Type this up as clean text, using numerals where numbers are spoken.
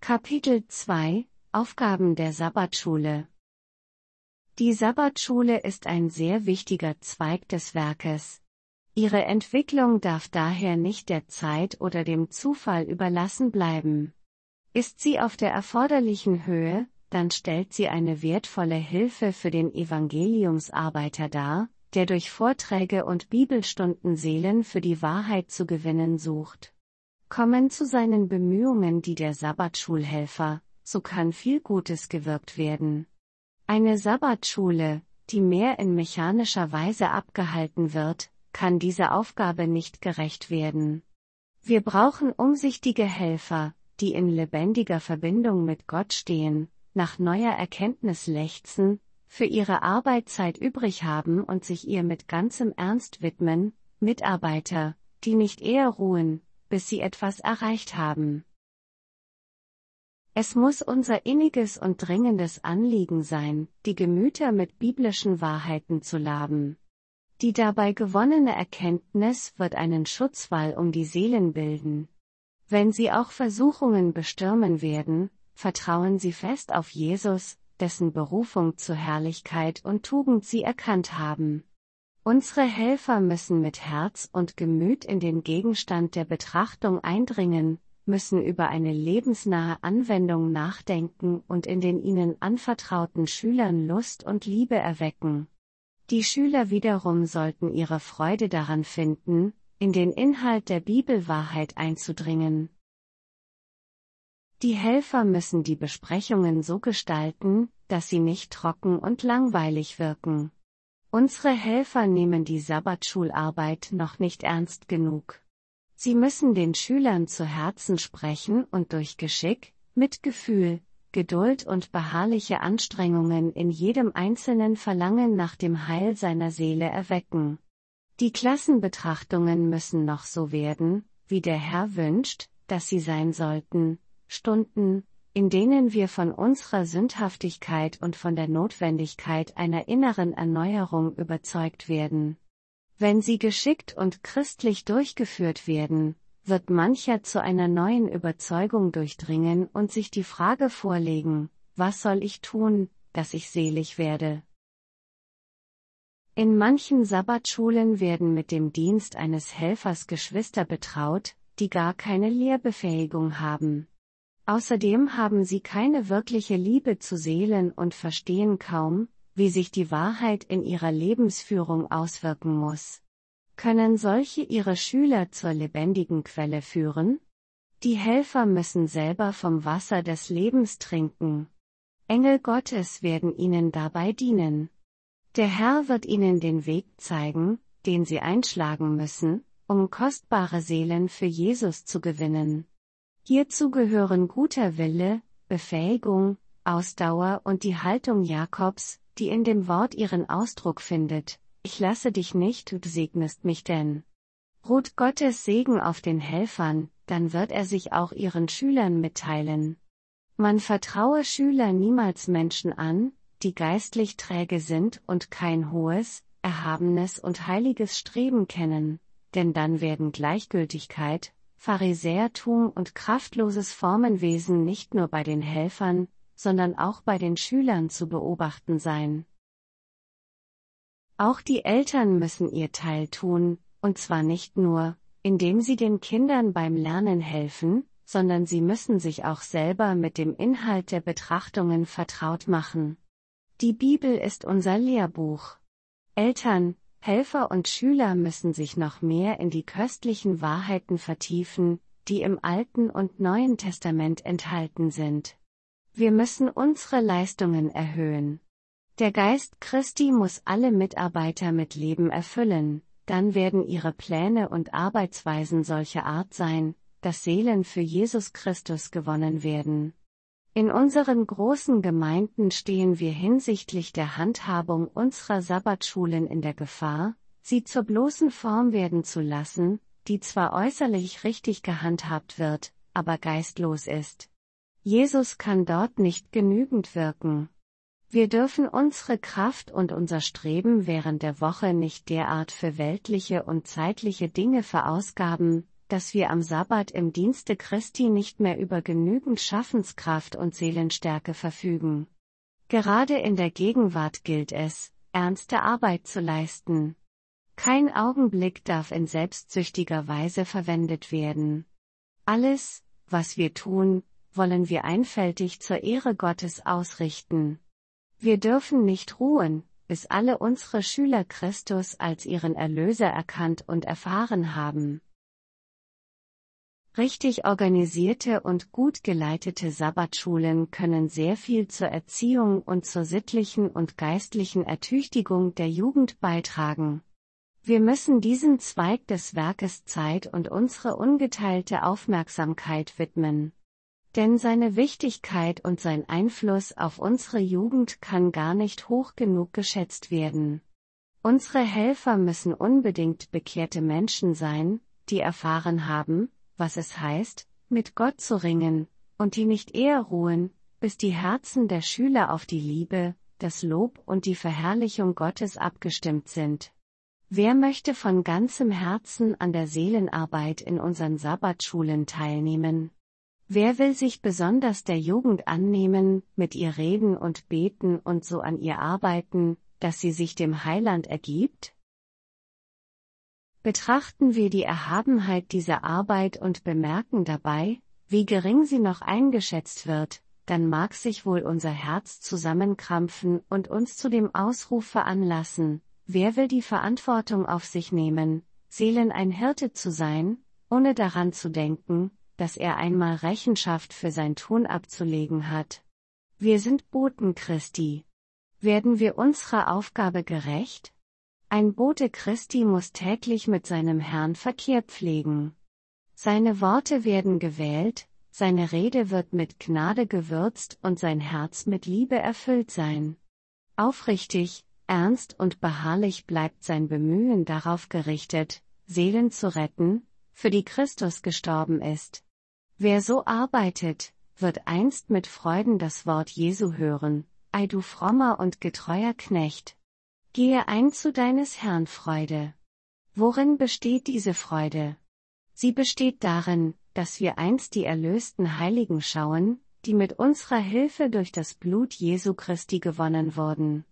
Kapitel 2 – Aufgaben der Sabbatschule. Die Sabbatschule ist ein sehr wichtiger Zweig des Werkes. Ihre Entwicklung darf daher nicht der Zeit oder dem Zufall überlassen bleiben. Ist sie auf der erforderlichen Höhe, dann stellt sie eine wertvolle Hilfe für den Evangeliumsarbeiter dar, der durch Vorträge und Bibelstunden Seelen für die Wahrheit zu gewinnen sucht. Kommen zu seinen Bemühungen die der Sabbatschulhelfer, so kann viel Gutes gewirkt werden. Eine Sabbatschule, die mehr in mechanischer Weise abgehalten wird, kann dieser Aufgabe nicht gerecht werden. Wir brauchen umsichtige Helfer, die in lebendiger Verbindung mit Gott stehen, nach neuer Erkenntnis lechzen, für ihre Arbeit Zeit übrig haben und sich ihr mit ganzem Ernst widmen, Mitarbeiter, die nicht eher ruhen, bis sie etwas erreicht haben. Es muss unser inniges und dringendes Anliegen sein, die Gemüter mit biblischen Wahrheiten zu laben. Die dabei gewonnene Erkenntnis wird einen Schutzwall um die Seelen bilden. Wenn sie auch Versuchungen bestürmen werden, vertrauen sie fest auf Jesus, dessen Berufung zur Herrlichkeit und Tugend sie erkannt haben. Unsere Helfer müssen mit Herz und Gemüt in den Gegenstand der Betrachtung eindringen, müssen über eine lebensnahe Anwendung nachdenken und in den ihnen anvertrauten Schülern Lust und Liebe erwecken. Die Schüler wiederum sollten ihre Freude daran finden, in den Inhalt der Bibelwahrheit einzudringen. Die Helfer müssen die Besprechungen so gestalten, dass sie nicht trocken und langweilig wirken. Unsere Helfer nehmen die Sabbatschularbeit noch nicht ernst genug. Sie müssen den Schülern zu Herzen sprechen und durch Geschick, Mitgefühl, Geduld und beharrliche Anstrengungen in jedem einzelnen Verlangen nach dem Heil seiner Seele erwecken. Die Klassenbetrachtungen müssen noch so werden, wie der Herr wünscht, dass sie sein sollten, Stunden, in denen wir von unserer Sündhaftigkeit und von der Notwendigkeit einer inneren Erneuerung überzeugt werden. Wenn sie geschickt und christlich durchgeführt werden, wird mancher zu einer neuen Überzeugung durchdringen und sich die Frage vorlegen: Was soll ich tun, dass ich selig werde? In manchen Sabbatschulen werden mit dem Dienst eines Helfers Geschwister betraut, die gar keine Lehrbefähigung haben. Außerdem haben sie keine wirkliche Liebe zu Seelen und verstehen kaum, wie sich die Wahrheit in ihrer Lebensführung auswirken muss. Können solche ihre Schüler zur lebendigen Quelle führen? Die Helfer müssen selber vom Wasser des Lebens trinken. Engel Gottes werden ihnen dabei dienen. Der Herr wird ihnen den Weg zeigen, den sie einschlagen müssen, um kostbare Seelen für Jesus zu gewinnen. Hierzu gehören guter Wille, Befähigung, Ausdauer und die Haltung Jakobs, die in dem Wort ihren Ausdruck findet: Ich lasse dich nicht, du segnest mich denn. Ruht Gottes Segen auf den Helfern, dann wird er sich auch ihren Schülern mitteilen. Man vertraue Schüler niemals Menschen an, die geistlich träge sind und kein hohes, erhabenes und heiliges Streben kennen, denn dann werden Gleichgültigkeit, Pharisäertum und kraftloses Formenwesen nicht nur bei den Helfern, sondern auch bei den Schülern zu beobachten sein. Auch die Eltern müssen ihr Teil tun, und zwar nicht nur, indem sie den Kindern beim Lernen helfen, sondern sie müssen sich auch selber mit dem Inhalt der Betrachtungen vertraut machen. Die Bibel ist unser Lehrbuch. Eltern, Helfer und Schüler müssen sich noch mehr in die köstlichen Wahrheiten vertiefen, die im Alten und Neuen Testament enthalten sind. Wir müssen unsere Leistungen erhöhen. Der Geist Christi muss alle Mitarbeiter mit Leben erfüllen, dann werden ihre Pläne und Arbeitsweisen solcher Art sein, dass Seelen für Jesus Christus gewonnen werden. In unseren großen Gemeinden stehen wir hinsichtlich der Handhabung unserer Sabbatschulen in der Gefahr, sie zur bloßen Form werden zu lassen, die zwar äußerlich richtig gehandhabt wird, aber geistlos ist. Jesus kann dort nicht genügend wirken. Wir dürfen unsere Kraft und unser Streben während der Woche nicht derart für weltliche und zeitliche Dinge verausgaben, dass wir am Sabbat im Dienste Christi nicht mehr über genügend Schaffenskraft und Seelenstärke verfügen. Gerade in der Gegenwart gilt es, ernste Arbeit zu leisten. Kein Augenblick darf in selbstsüchtiger Weise verwendet werden. Alles, was wir tun, wollen wir einfältig zur Ehre Gottes ausrichten. Wir dürfen nicht ruhen, bis alle unsere Schüler Christus als ihren Erlöser erkannt und erfahren haben. Richtig organisierte und gut geleitete Sabbatschulen können sehr viel zur Erziehung und zur sittlichen und geistlichen Ertüchtigung der Jugend beitragen. Wir müssen diesem Zweig des Werkes Zeit und unsere ungeteilte Aufmerksamkeit widmen. Denn seine Wichtigkeit und sein Einfluss auf unsere Jugend kann gar nicht hoch genug geschätzt werden. Unsere Helfer müssen unbedingt bekehrte Menschen sein, die erfahren haben, was es heißt, mit Gott zu ringen, und die nicht eher ruhen, bis die Herzen der Schüler auf die Liebe, das Lob und die Verherrlichung Gottes abgestimmt sind. Wer möchte von ganzem Herzen an der Seelenarbeit in unseren Sabbatschulen teilnehmen? Wer will sich besonders der Jugend annehmen, mit ihr reden und beten und so an ihr arbeiten, dass sie sich dem Heiland ergibt? Betrachten wir die Erhabenheit dieser Arbeit und bemerken dabei, wie gering sie noch eingeschätzt wird, dann mag sich wohl unser Herz zusammenkrampfen und uns zu dem Ausruf veranlassen: Wer will die Verantwortung auf sich nehmen, Seelen ein Hirte zu sein, ohne daran zu denken, dass er einmal Rechenschaft für sein Tun abzulegen hat? Wir sind Boten Christi. Werden wir unserer Aufgabe gerecht? Ein Bote Christi muss täglich mit seinem Herrn Verkehr pflegen. Seine Worte werden gewählt, seine Rede wird mit Gnade gewürzt und sein Herz mit Liebe erfüllt sein. Aufrichtig, ernst und beharrlich bleibt sein Bemühen darauf gerichtet, Seelen zu retten, für die Christus gestorben ist. Wer so arbeitet, wird einst mit Freuden das Wort Jesu hören: Ei du frommer und getreuer Knecht! Gehe ein zu deines Herrn Freude. Worin besteht diese Freude? Sie besteht darin, dass wir einst die erlösten Heiligen schauen, die mit unserer Hilfe durch das Blut Jesu Christi gewonnen wurden.